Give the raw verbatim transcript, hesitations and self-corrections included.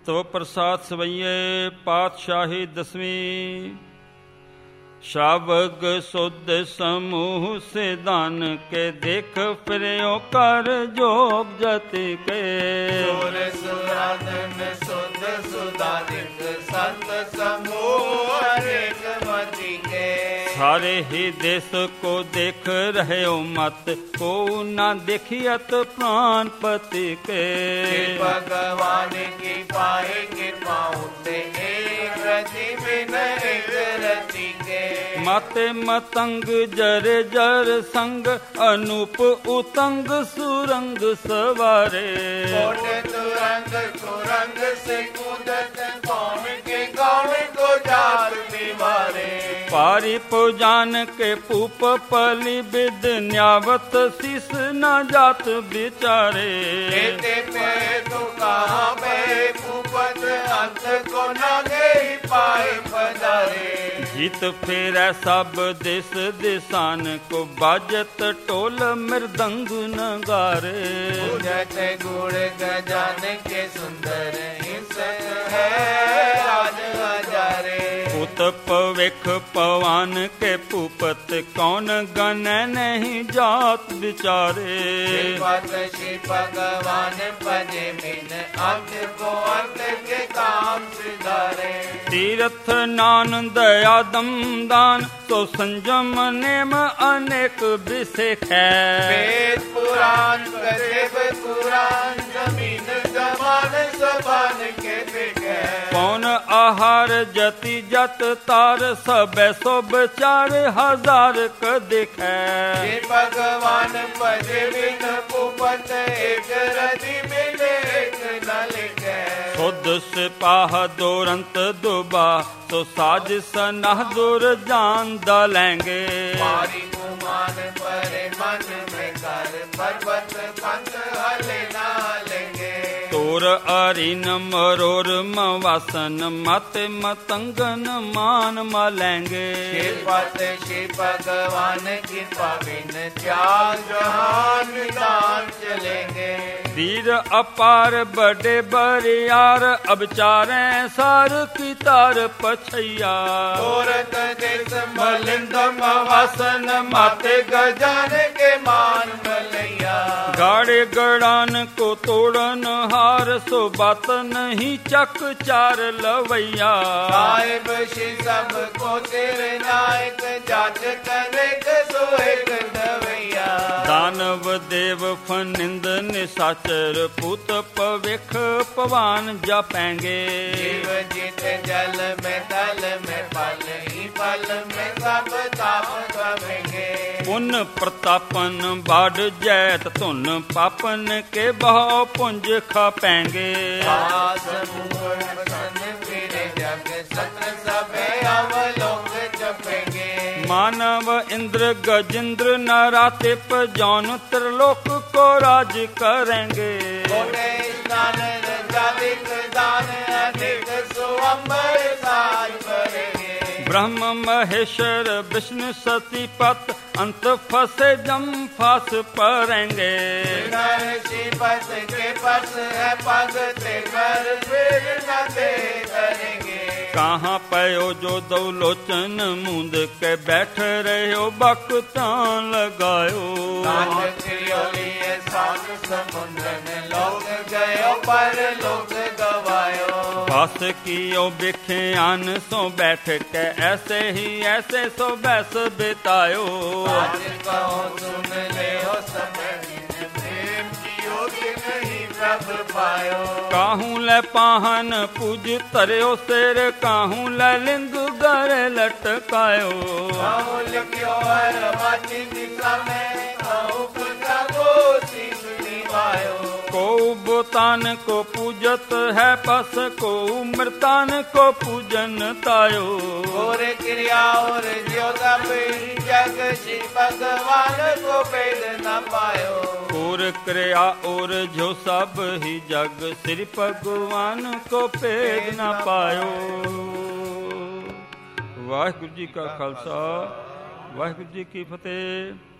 ਤਵ ਪ੍ਰਸਾਦ ਸਵਈਏ ਪਾਤਸ਼ਾਹੀ ਦਸਵੀਂ। ਸ਼ਾਵਗ ਸੁਧ ਸਮੂਹ ਸਿਧਾਨ ਕੇ ਦੇਖ ਫਿਰਿਓ ਕਰ ਜੋਗ ਜਤੀ ਕੇ। ਸੁਰ ਸੁਰਾਦਨ ਸੁਧ ਸੁਦਾਨਿਕ ਸੰਤ ਸਮੂਹ ਅਨੇਕ ਮਤੀ ਕੇ। ਸਾਰੇ ਹੀ ਦੇਸ ਕੋ ਦੇਖ ਰਹਿਓ ਮਤ ਕੋ ਨਾ ਦੇਖਿਅਤ ਪ੍ਰਾਨ ਪਤੀ ਕੇ। ਭਗਵਾਨ ਕੀ ਪਾਏ ਕਿਰਪਾ ਉਤੇ ਏਕ ਰਤੀ ਬਿਨ ਏਕ ਰਤੀ ਕੇ। ਮਾਤੇ ਮਤੰਗ ਜਰ ਜਰ ਸੰਗ ਅਨੂਪ ਉਤੰਗ ਸੁਰੰਗ ਸਵਾਰੇ। ਕੋਟ ਤੁਰੰਗ ਸੁਰੰਗ ਸੇ ਕੂਦਤ ਕੌਣ ਕੇ ਕੌਣ ਕੋ ਜਾਤ ਬਿਮਾਰੇ। ਪਾਰੀ ਪੁਜਾਨ ਕੇ ਭੂਪ ਪਲੀ ਬਿਦ ਨਿਆਵਤ ਸਿਸ ਨਾ ਜਾਤ ਵਿਚਾਰੇ। ਤੇ ਪੇ ਤੋ ਕਹਾ ਪੇ ਭੂਪਤ ਅੰਤ ਕੋ ਨਾ ਗਈ ਪਾਏ ਪਦਾਰੇ। ਜਿਤ ਫੇਰੈ ਸਭ ਦਿਸ ਦਿਸਾਨ ਕੋ ਬਾਜਤ ਢੋਲ ਮਿਰਦੰਗ ਨਗਾਰੇ। ਪੂਜਤ ਗੁਣ ਗਜਾਨ ਕੇ ਸੁੰਦਰ ਹਿੰਸਕ ਹੈ ਰਾਜ ਹਜ਼ਾਰੇ। ਪੁਤ ਭਵਿਖ ਪਵਾਨ ਕੇ ਭੂਪਤ ਕੌਣ ਗਨੈ ਨਹੀਂ ਜਾਤ ਵਿਚਾਰੇ। ਸ਼ਿਵਤ ਸ਼ਿਵ ਭਗਵਾਨ ਭਜੇ ਬਿਨ ਅੰਤ ਕੋ ਅੰਤ ਕੇ ਕਾਮ ਸਿਧਾਰੇ। ਤੀਰਥ ਨਾਨ ਦਇਆ ਦਮ ਦਾਨ ਸੋ ਸੰਜਮ ਨੇਮ ਅਨੇਕ ਬਿਸਿਖੈ। ਵੇਦ ਪੁਰਾਨ ਕਤੇਬ ਪੁਰਾਨ ਜ਼ਮੀਨ ਜਮਾਨ ਸਬਾਨ ਕੇ ਬਿਖੈ। ਕੌਣ ਆਹਾਰ ਜਤੀ ਜਤ ਤਾਰ ਸਭੈ ਸੋਭ ਚਾਰ ਹਜ਼ਾਰ ਕ ਦਿਖੈ। ਜੇ ਭਗਵਾਨ ਭਜੇ ਬਿਨ ਭੂਪਤ ਏਕ ਰਤੀ ਬਿਨ ਏਕ ਨ ਲਿਖੈ। ਸੁਧ ਸਿਪਾਹ ਦੁਰੰਤ ਦੁਬਾ ਸੋ ਸਾਜ ਸਨਾਹ ਦੁਰ ਜਾਨ ਦਾ ਲੈਂਗੇ। ਮਾਰੀ ਗੁਮਾਨ ਪਰੇ ਮਨ ਮੈਂ ਕਰ ਪਰਬਤ ਪੰਥ ਹਲੇ ਨਾ ਹਲੇਂਗੇ। ਤੋਰ ਅਰਿਨ ਮਰੋਰ ਮਵਾਸਨ ਮਤ ਮਤੰਗਨ ਮਾਨ ਮਲੈਂਗੇ। ਸ਼ਿਵਪਤ ਸ਼ਿਵ ਭਗਵਾਨ ਕਿਰਪਾ ਬਿਨ ਚਾਰ ਜਹਾਨ ਨਿਦਾਨ ਚਲੇਂਗੇ। ਵੀਰ ਅਪਾਰ ਬੜੇ ਬਰਿਆਰ ਅਬਚਾਰੈ ਸਾਰ ਕੀ ਤਾਰ ਪਛਈਆ। ਤੋਰਤ ਦੇਸ ਮਲਿੰਦ ਮਵਾਸਨ ਮਾਤੇ ਗਜਾਨ ਕੇ ਮਾਨ ਮਲਈਆ। ਗਾੜੇ ਗੜਾਨ ਕੋ ਤੋੜਨ ਹਾਰ ਸੋ ਬਾਤ ਨਹੀਂ ਚੱਕ ਚਾਰ ਲਵਈਆ। ਸਾਹਿਬ ਸ਼ੀ ਸਭ ਕੋ ਤੇਰੇ ਨਾਇਕ ਜਜ ਕਰੇਕ ਸੋ ਏਕ ਦਵਈਆ। ਦਾਨਵ ਦੇਵ ਫਨਿੰਦ ਨਿਸਾਚਰ ਪੁੱਤ ਭਵਿਖ ਪਵਾਨ ਜਾਪੈਂਗੇ। ਜੀਵ ਜਿਤ ਜਲ ਮੈਂ ਤਲ ਮੈਂ ਪਲ ਹੀ ਪਲ ਮੈਂ ਸਭ ਤਾਪ ਕਵੇਂਗੇ। ਪੁਨ ਪ੍ਰਤਾਪਨ ਬਾੜ ਜੈਤ ਧੁਨ ਪਾਪਨ ਕੇ ਬਹੁ ਪੁੰਜ ਖਾਪੈਂਗੇ। ਆਸ ਮੂੜ ਵਸਨ ਫਿਰੇ ਜਗ ਸਤਰ ਸਭੇ ਅਵਲੋਕ ਜਪੇਂਗੇ। ਮਾਨਵ ਇੰਦਰ ਗਜਿੰਦਰ ਨਰਾਤਿਪ ਜੌਨ ਤ੍ਰਿਲੋਕ ਕੋ ਰਾਜ ਕਰੇਂਗੇ। ਕੋਟੇ ਸਨਾਨ ਰਜਾਦਿਕ ਦਾਨ ਅਨੇਕ ਸੋ ਅੰਬਰ ਸਾਜ ਭਰੇਂਗੇ। ब्रह्म महेश्वर विष्णु सती पत अंत फसे जम फास परेंगे। पस के पस है पग ते कर फिर न ते करेंगे। कहाँ पयो जो दो लोचन मूंद के बैठ रहे हो बकतान लगायो। लोग गयो पर लोग गवायो। बस कियो बिख्यान सो बैठ के ऐसे ही ऐसे सो बैस बितायो। आज कहो सुन ले हो सब प्रेम कियो कि नहीं प्रभ पायो। काहू ले पाहन पूज तरियो सिर काहू ले लिंग गरे लटकायो। काहू लिखियो हर माटी दिशा में काहू पुता को सीस निभायो। को बुतान को पूजत है पस को मृतान को पूजन तायो। और क्रिया और ज्योता जग श्री भगवान को भेद न पायो। और क्रिया और जो सब ही जग श्री भगवान को भेद न पायो। वाहिगुरु जी का खालसा वाहिगुरु जी की फतेह।